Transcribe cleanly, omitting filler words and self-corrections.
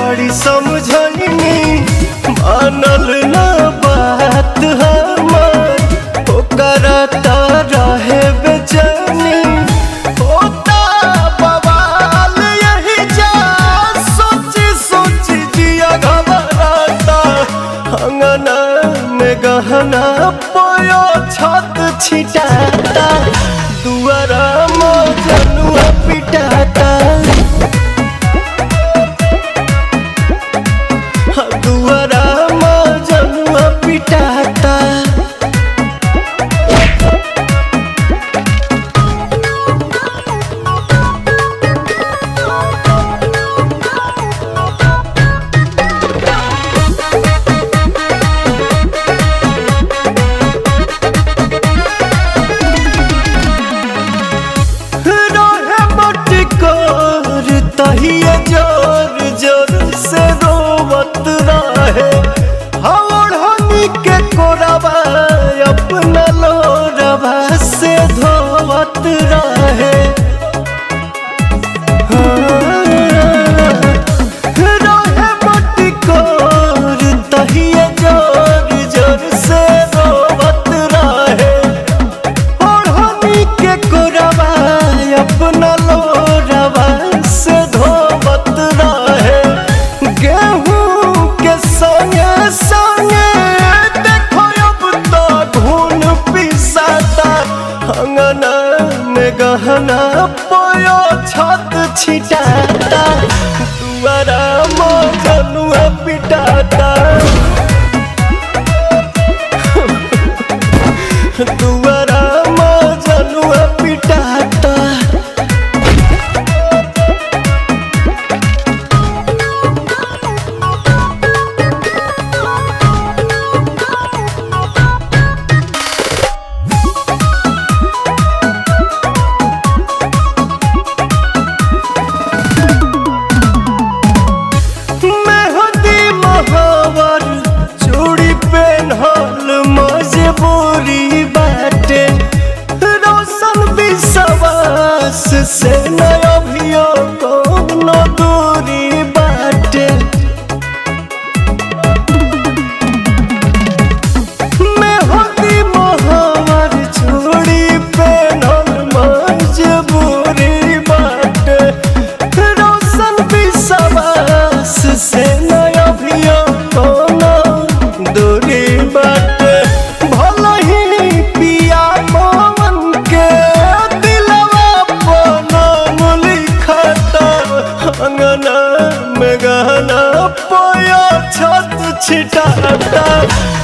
बड़ी समझनी मानल ना बात हमार ओकरा रहे बेचैनी होता बवाल यही जा सोची सोची जिया घबराता अंगना में गहना पोयो छत छिटाता दुआरा मजनुआ पिटाता दुआरा मजनुआ पिटाता तहिए जोर जोर से रोवत रहे हवड़नी के कोरबा अपना लोरबा से धोवत रहे रहे मटकोर तहिए जोर जोर से रोवत रहे हवड़नी के कोरबा अपना लोरबा अंगना में गहना पोयो छत छिटाता दुआरा मजनुआ पिटाता दुआरा मजनुआ पिटाता मजबूरी बाटे रोशन विश्वास से नया अभियो कोनो दूरी बाटे मैं होती मोहवर चूड़ी पहनल मजबूरी बाटे रोशन विश्वास से नया अभियो कोनो दूरी बाटे अंगना में गहना पोयो छत छिटाता